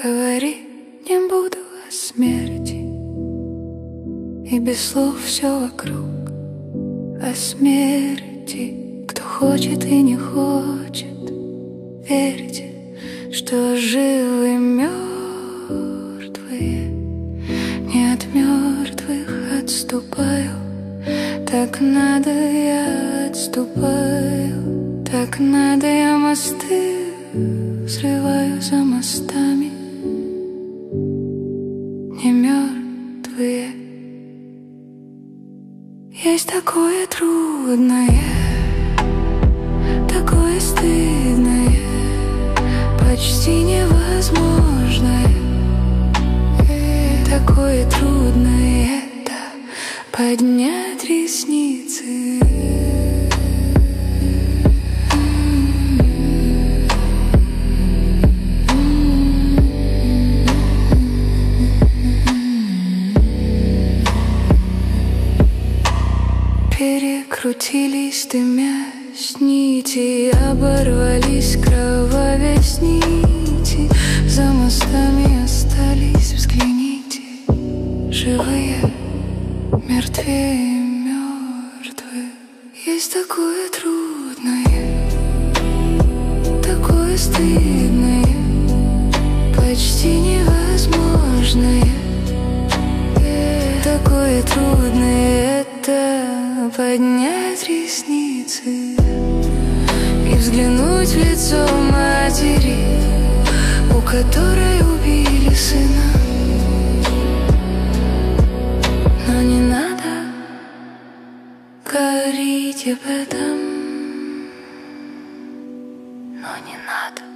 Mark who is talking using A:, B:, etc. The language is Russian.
A: говори, не буду о смерти. И без слов все вокруг о смерти. Кто хочет и не хочет, верьте, что живы мертвые. Не от мертвых отступаю, так надо, я отступаю. Так надо, я мосты взрываю за мостами. Не мертвые. Есть такое трудное, такое стыдное, почти невозможное. Такое трудное — это поднять ресницы. Перекрутились, дымясь нити, оборвались, кровавясь нити. За мостами остались, взгляните, живые, мертвее мертвых. Есть такое трудное, такое стыдное, почти невозможное. Такое трудное — это поднять ресницы и взглянуть в лицо матери, у которой убили сына. Но не надо говорить об этом. Но не надо.